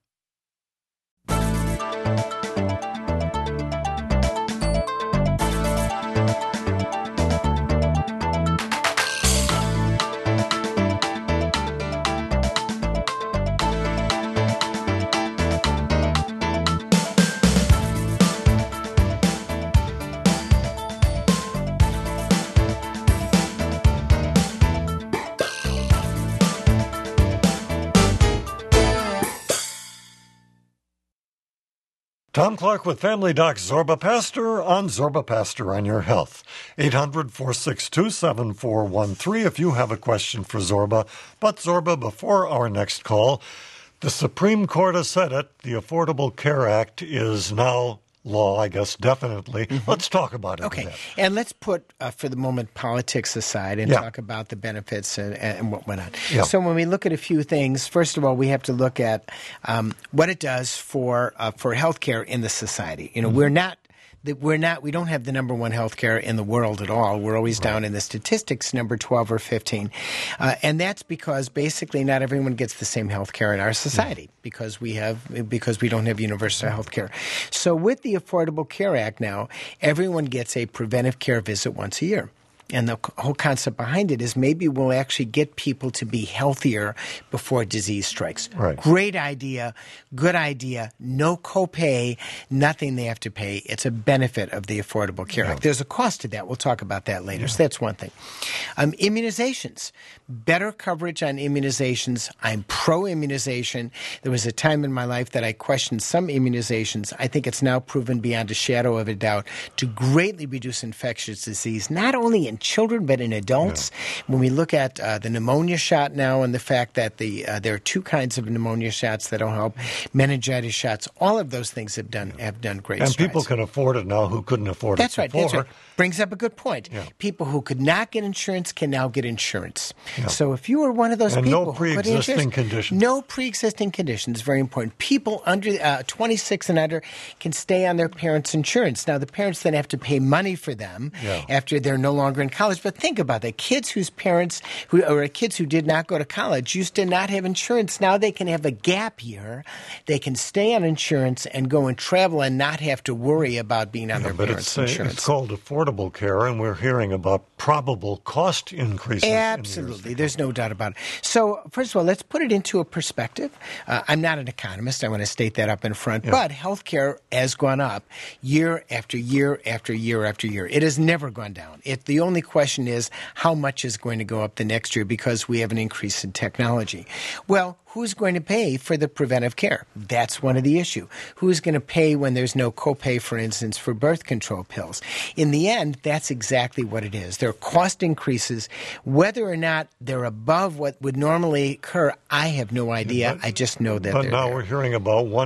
Tom Clark with Family Doc Zorba Pastor on Zorba Pastor on Your Health. eight hundred, four six two, seven four one three if you have a question for Zorba. But Zorba, before our next call, the Supreme Court has said it. The Affordable Care Act is now law, I guess, definitely. Mm-hmm. Let's talk about it. Okay, and let's put, uh, for the moment, politics aside and yeah. talk about the benefits and, and what went on. Yeah. So when we look at a few things, first of all, we have to look at um, what it does for uh, for healthcare in the society. You know, mm-hmm. we're not We're not. We don't have the number one healthcare in the world at all. We're always right. down in the statistics, number twelve or fifteen, uh, and that's because basically not everyone gets the same healthcare in our society yeah. because we have because we don't have universal healthcare. So with the Affordable Care Act now, everyone gets a preventive care visit once a year. And the whole concept behind it is maybe we'll actually get people to be healthier before disease strikes. Right. Great idea, good idea, no copay, nothing they have to pay. It's a benefit of the Affordable Care yeah. Act. There's a cost to that. We'll talk about that later. Yeah. So that's one thing. Um, immunizations, better coverage on immunizations. I'm pro-immunization. There was a time in my life that I questioned some immunizations. I think it's now proven beyond a shadow of a doubt to greatly reduce infectious disease, not only in children, but in adults. Yeah. When we look at uh, the pneumonia shot now and the fact that the uh, there are two kinds of pneumonia shots that'll help, meningitis shots, all of those things have done yeah. have done great and strides. People can afford it now who couldn't afford that's it right, before. That's right. Brings up a good point. Yeah. People who could not get insurance can now get insurance. Yeah. So if you were one of those and people no who could pre-existing conditions. No pre-existing conditions, very important. People under uh, twenty-six and under can stay on their parents' insurance. Now, the parents then have to pay money for them yeah. after they're no longer in college. But think about that. Kids whose parents, who or kids who did not go to college, used to not have insurance. Now they can have a gap year. They can stay on insurance and go and travel and not have to worry about being on yeah, their but parents' it's, insurance. It's called affordable care, and we're hearing about probable cost increases. Absolutely. There's no doubt about it. So, first of all, let's put it into a perspective. Uh, I'm not an economist. I want to state that up in front. Yeah. But healthcare has gone up year after year after year after year. It has never gone down. It, the only question is how much is going to go up the next year because we have an increase in technology. Well, who's going to pay for the preventive care? That's one of the issue. Who's going to pay when there's no copay, for instance, for birth control pills? In the end, that's exactly what it is. There are cost increases. Whether or not they're above what would normally occur, I have no idea. But, I just know that But they're now there. We're hearing about one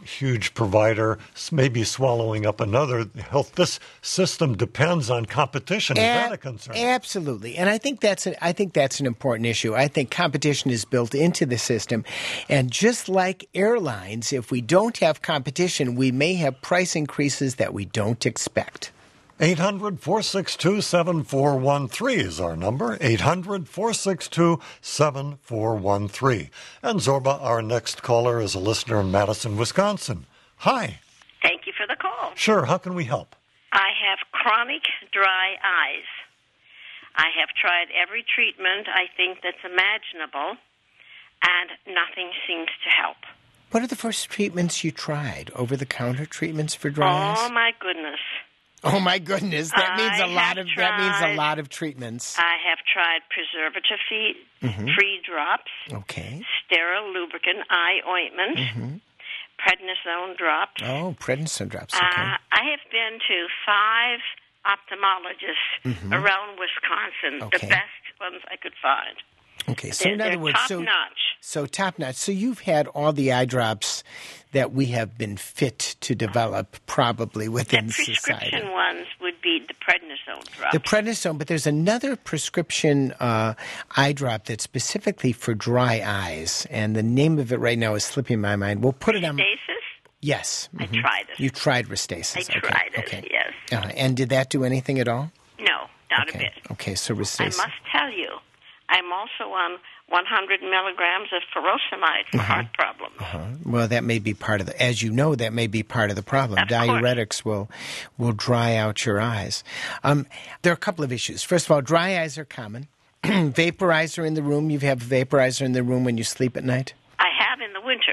huge provider maybe swallowing up another health. This system depends on competition. Is that a concern? Absolutely, and I think that's a, I think that's an important issue. I think competition is built into the system, and just like airlines, if we don't have competition, we may have price increases that we don't expect. eight hundred, four six two, seven four one three is our number, eight hundred, four six two, seven four one three. And Zorba, our next caller, is a listener in Madison, Wisconsin. Hi. Thank you for the call. Sure, how can we help? I have chronic dry eyes. I have tried every treatment I think that's imaginable, and nothing seems to help. What are the first treatments you tried? Over-the-counter treatments for dry eyes? Oh, my goodness. Oh my goodness! That means I a lot have of that means a tried- lot of treatments. I have tried preservative-free Mm-hmm. free drops, Okay. sterile lubricant eye ointment, Mm-hmm. prednisone drops. Oh, prednisone drops. Okay. Uh, I have been to five ophthalmologists around Wisconsin, Mm-hmm. Okay. the best ones I could find. Okay. So They're, in other they're words, top so notch. so top notch. So you've had all the eye drops that we have been fit to develop, probably The within prescription society. ones would be the prednisone drops. The prednisone, but there's another prescription uh, eye drop that's specifically for dry eyes, and the name of it right now is slipping my mind. We'll put it on. Restasis? Yes, I mhm. tried it. You tried Restasis. I okay. tried it, Okay. yes. Uh, and did that do anything at all? No, not okay. a bit. Okay, so I Restasis. must tell you, I'm also on one hundred milligrams of furosemide for heart problems. Uh-huh. Well, that may be part of the. As you know, that may be part of the problem. Of course. Diuretics will will dry out your eyes. Um, there are a couple of issues. First of all, dry eyes are common. Vaporizer in the room. You have a vaporizer in the room when you sleep at night. I have in the winter.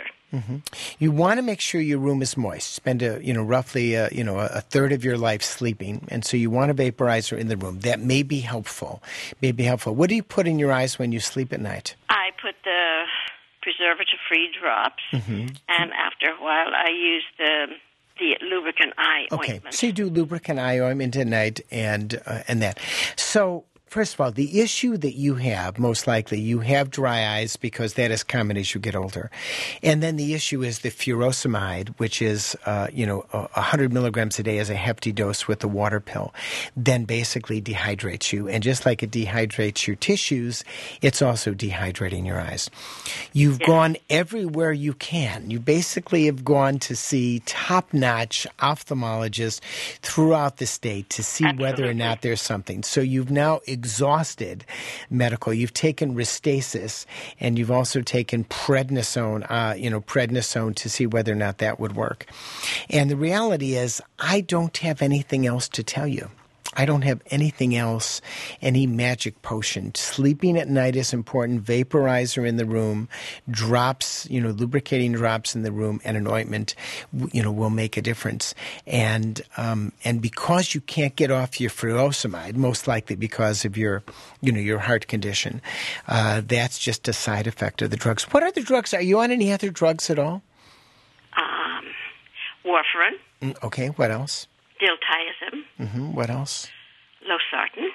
You want to make sure your room is moist. Spend a you know roughly a, you know a, a third of your life sleeping, and so you want a vaporizer in the room. That may be helpful. May be helpful. What do you put in your eyes when you sleep at night? I put the preservative-free drops, Mm-hmm. and after a while, I use the the lubricant eye Okay, ointment. so you do lubricant eye ointment at night and uh, and that. So first of all, the issue that you have, most likely, you have dry eyes because that is common as you get older. And then the issue is the furosemide, which is, uh, you know, one hundred milligrams a day as a hefty dose with the water pill, then basically dehydrates you. And just like it dehydrates your tissues, it's also dehydrating your eyes. You've gone everywhere you can. You basically have gone to see top-notch ophthalmologists throughout the state to see whether or Absolutely. not there's something. So you've now exhausted medical. You've taken Restasis, and you've also taken prednisone, uh, you know, prednisone to see whether or not that would work. And the reality is, I don't have anything else to tell you. I don't have anything else, any magic potion. Sleeping at night is important. Vaporizer in the room, drops, you know, lubricating drops in the room, and an ointment, w- you know, will make a difference. And um, and because you can't get off your furosemide, most likely because of your, you know, your heart condition, uh, that's just a side effect of the drugs. What other drugs? Are you on any other drugs at all? Um, warfarin, Mm, Okay. What else? diltiazem, hmm What else? losartan,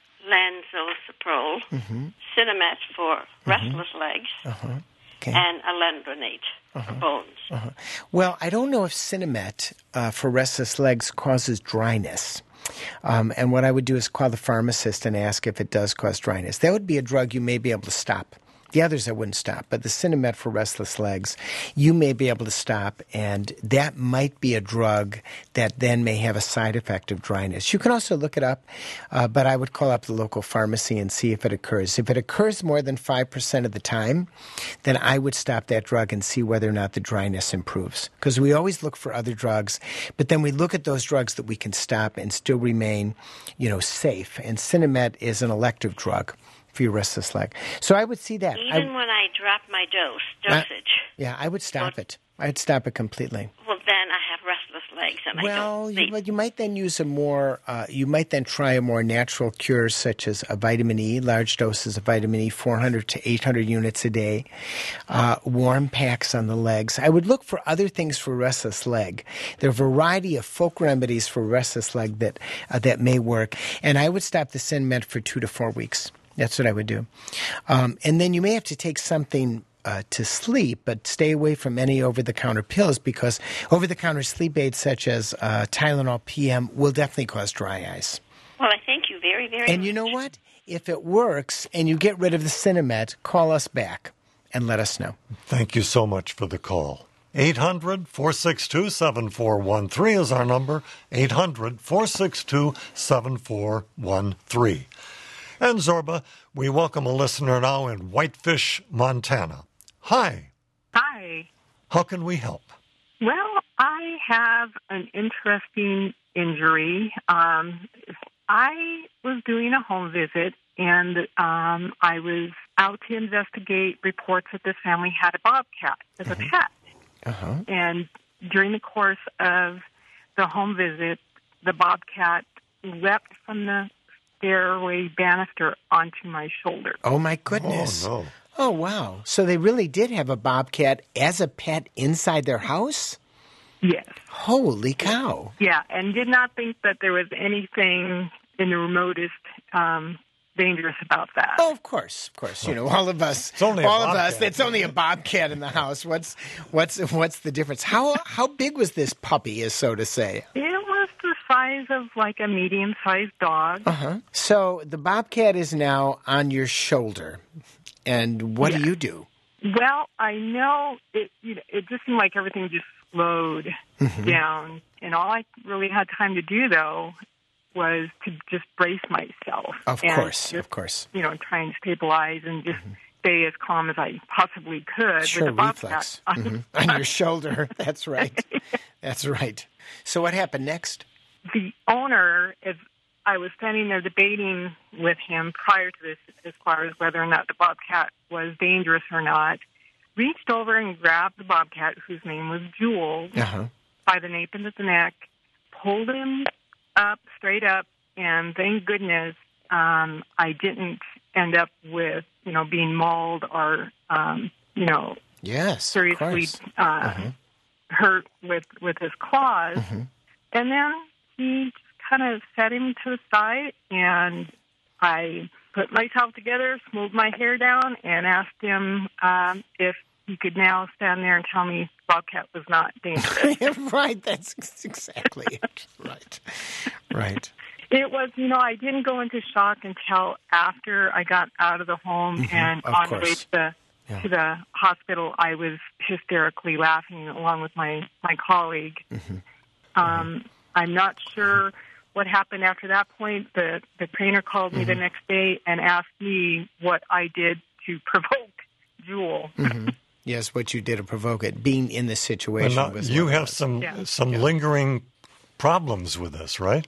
lansoprazole, Mm-hmm. Cinemet for restless legs, Okay. and alendronate Uh-huh. for bones. Well, I don't know if Cinemet uh, for restless legs causes dryness. Um, and what I would do is call the pharmacist and ask if it does cause dryness. That would be a drug you may be able to stop. The others I wouldn't stop, but the Cinemet for restless legs, you may be able to stop, and that might be a drug that then may have a side effect of dryness. You can also look it up, uh, but I would call up the local pharmacy and see if it occurs. If it occurs more than five percent of the time, then I would stop that drug and see whether or not the dryness improves. Because we always look for other drugs, but then we look at those drugs that we can stop and still remain, you know, safe. And Cinemet is an elective drug for your restless leg. So I would see that. I- Even when I drop my dose, Uh, dosage, yeah, I would stop it. I'd stop it completely. well, then I have restless legs and I Well, don't you, sleep. but you might then use a more, uh, you might then try a more natural cure such as a vitamin E, large doses of vitamin E, four hundred to eight hundred units a day, uh, warm packs on the legs. I would look for other things for restless leg. There are a variety of folk remedies for restless leg that uh, that may work, and I would stop the Cinemet for two to four weeks. That's what I would do. Um, and then you may have to take something uh, to sleep, but stay away from any over-the-counter pills because over-the-counter sleep aids such as uh, Tylenol P M will definitely cause dry eyes. Well, I thank you very, very much. And you know what? If it works and you get rid of the Cinemet, call us back and let us know. Thank you so much for the call. eight hundred, four six two, seven four one three is our number, eight hundred, four six two, seven four one three. And Zorba, we welcome a listener now in Whitefish, Montana. Hi. Hi. How can we help? Well, I have an interesting injury. Um, I was doing a home visit, and um, I was out to investigate reports that this family had a bobcat as mm-hmm. a pet. Uh-huh. And during the course of the home visit, the bobcat leapt from the stairway banister onto my shoulder. Oh, my goodness. Oh, no. Oh, wow. So they really did have a bobcat as a pet inside their house? Yes. Holy cow. Yeah, and did not think that there was anything in the remotest um dangerous about that. Oh, of course, of course. You know, all of us, It's only a all of bobcat. us. It's only a bobcat in the house. What's what's what's the difference? How how big was this puppy, is so to say? It was the size of like a medium-sized dog. Uh huh. So the bobcat is now on your shoulder, and what Yeah. do you do? Well, I know it. You know, it just seemed like everything just slowed Mm-hmm. down, and all I really had time to do though was to just brace myself. Of and course, just, of course. You know, try and stabilize and just stay as calm as I possibly could. Sure, with the reflex. bobcat Mhm. On your shoulder. That's right. That's right. So what happened next? The owner, as I was standing there debating with him prior to this, as far as whether or not the bobcat was dangerous or not, reached over and grabbed the bobcat, whose name was Jewel, Uh-huh. by the nape of the neck, pulled him up, straight up, and thank goodness um, I didn't end up with, you know, being mauled or, um, you know, Yes, seriously of course. uh, Uh-huh. hurt with, with his claws. Mhm. And then he kind of set him to the side, and I put myself together, smoothed my hair down, and asked him um, if he could now stand there and tell me bobcat was not dangerous. Right, that's exactly it. Right, right. It was, you know, I didn't go into shock until after I got out of the home, Mhm, and of on the way course. to the Yeah. to the hospital, I was hysterically laughing along with my my colleague. Mhm. Um, I'm not sure what happened after that point. The the trainer called me the Mm-hmm. next day and asked me what I did to provoke Jewel. Mhm. Yes, what you did to provoke it. Being in this situation And now, was you what it have was. some Yeah. some lingering problems with this, right?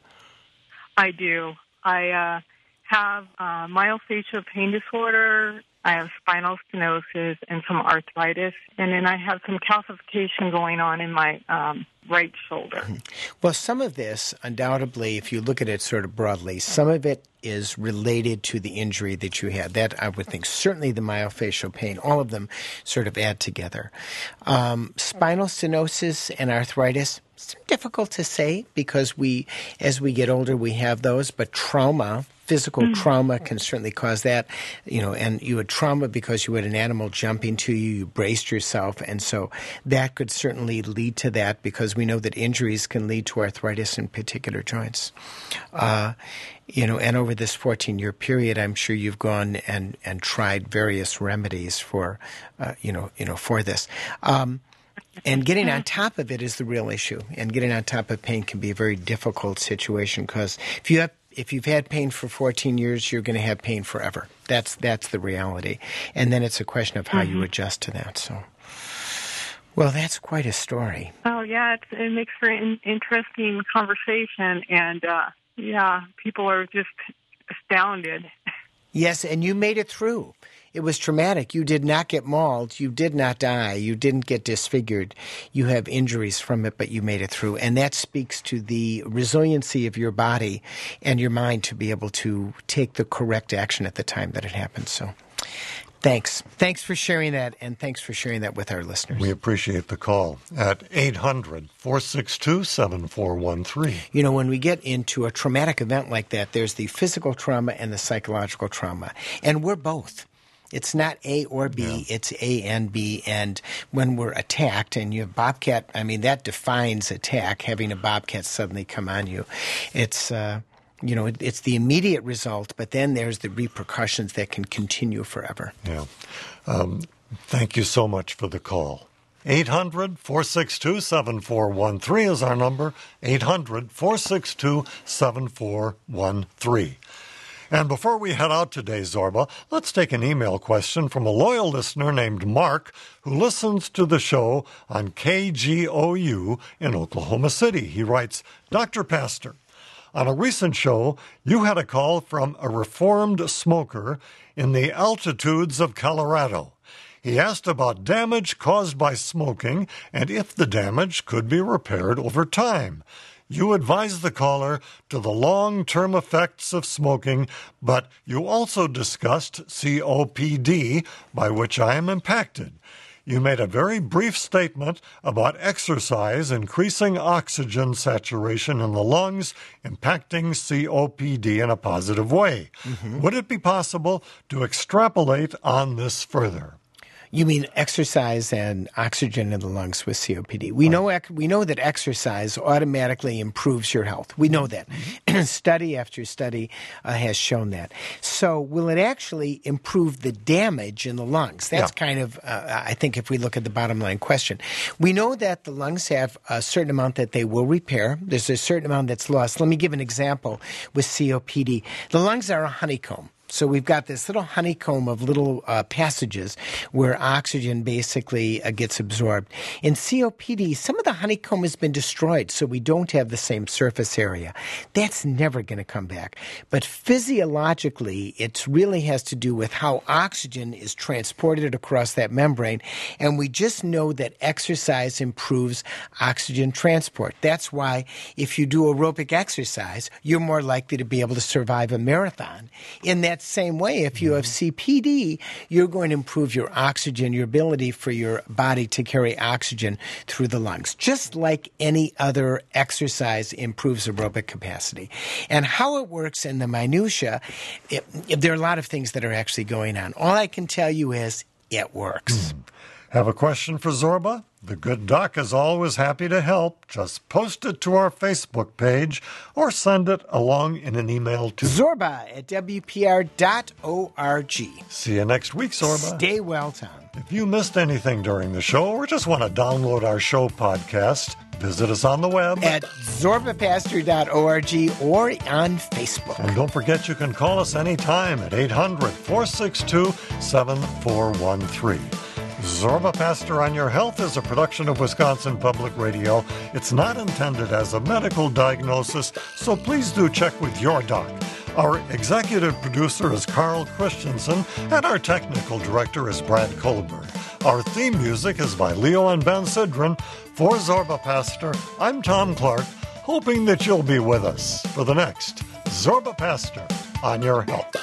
I do. I uh, have uh, myofascial pain disorder. I have spinal stenosis and some arthritis, and then I have some calcification going on in my um, right shoulder. Well, some of this, undoubtedly, if you look at it sort of broadly, some of it is related to the injury that you had. That, I would think, certainly the myofascial pain, all of them sort of add together. Um, spinal stenosis and arthritis, it's difficult to say because we, as we get older, we have those, but trauma, physical trauma can certainly cause that, you know, and you had trauma because you had an animal jumping to you, you braced yourself, and so that could certainly lead to that because we know that injuries can lead to arthritis in particular joints. Uh, you know, and over this fourteen-year period, I'm sure you've gone and, and tried various remedies for, uh, you know, you know, for this. Um, And getting on top of it is the real issue. And getting on top of pain can be a very difficult situation because if you have if you've had pain for fourteen years, you're going to have pain forever. That's that's the reality. And then it's a question of how mm-hmm. you adjust to that. So, well, that's quite a story. Oh yeah, it's, it makes for an interesting conversation, and uh, yeah, people are just astounded. Yes, and you made it through. It was traumatic. You did not get mauled. You did not die. You didn't get disfigured. You have injuries from it, but you made it through. And that speaks to the resiliency of your body and your mind to be able to take the correct action at the time that it happened. So thanks. Thanks for sharing that, and thanks for sharing that with our listeners. We appreciate the call at eight hundred, four six two, seven four one three. You know, when we get into a traumatic event like that, there's the physical trauma and the psychological trauma. And we're both. It's not A or B, yeah. It's A and B. And when we're attacked, and you have bobcat, I mean, that defines attack, having a bobcat suddenly come on you. It's, uh, you know, it, it's the immediate result, but then there's the repercussions that can continue forever. Yeah. Um, thank you so much for the call. eight hundred, four six two, seven four one three is our number, eight hundred, four six two, seven four one three. And before we head out today, Zorba, let's take an email question from a loyal listener named Mark, who listens to the show on K G O U in Oklahoma City. He writes, Doctor Pastor, on a recent show, you had a call from a reformed smoker in the altitudes of Colorado. He asked about damage caused by smoking and if the damage could be repaired over time. You advised the caller to the long-term effects of smoking, but you also discussed C O P D, by which I am impacted. You made a very brief statement about exercise increasing oxygen saturation in the lungs, impacting C O P D in a positive way. Mm-hmm. Would it be possible to extrapolate on this further? You mean exercise and oxygen in the lungs with C O P D. We know we know that exercise automatically improves your health. We know that. Mm-hmm. Study after study uh, has shown that. So will it actually improve the damage in the lungs? That's yeah. kind of, uh, I think, if we look at the bottom line question. We know that the lungs have a certain amount that they will repair. There's a certain amount that's lost. Let me give an example with C O P D. The lungs are a honeycomb. So we've got this little honeycomb of little uh, passages where oxygen basically uh, gets absorbed. In C O P D, some of the honeycomb has been destroyed, so we don't have the same surface area. That's never going to come back. But physiologically, it really has to do with how oxygen is transported across that membrane, and we just know that exercise improves oxygen transport. That's why if you do aerobic exercise, you're more likely to be able to survive a marathon. In that same way, if you have C O P D, you're going to improve your oxygen, your ability for your body to carry oxygen through the lungs, just like any other exercise improves aerobic capacity. And how it works in the minutia, it, it, there are a lot of things that are actually going on. All I can tell you is it works. Hmm. Have a question for Zorba? The good doc is always happy to help. Just post it to our Facebook page or send it along in an email to Zorba at W P R dot org. See you next week, Zorba. Stay well, Tom. If you missed anything during the show or just want to download our show podcast, visit us on the web at zorba pastor dot org or on Facebook. And don't forget you can call us anytime at eight hundred, four six two, seven four one three. Zorba Pastor on Your Health is a production of Wisconsin Public Radio. It's not intended as a medical diagnosis, so please do check with your doc. Our executive producer is Carl Christensen, and our technical director is Brad Colbert. Our theme music is by Leo and Ben Sidran. For Zorba Pastor, I'm Tom Clark, hoping that you'll be with us for the next Zorba Pastor on Your Health.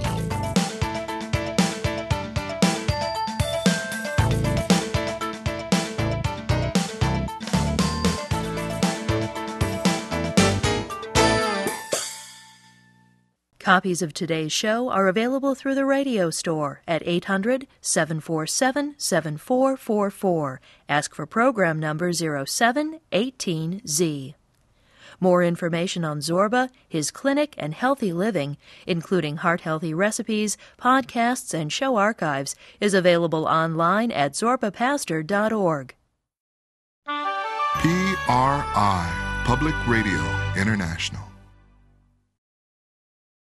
Copies of today's show are available through the radio store at eight hundred, seven four seven, seven four four four. Ask for program number zero seven one eight Z. More information on Zorba, his clinic, and healthy living, including heart-healthy recipes, podcasts, and show archives, is available online at zorba pastor dot org. P R I, Public Radio International.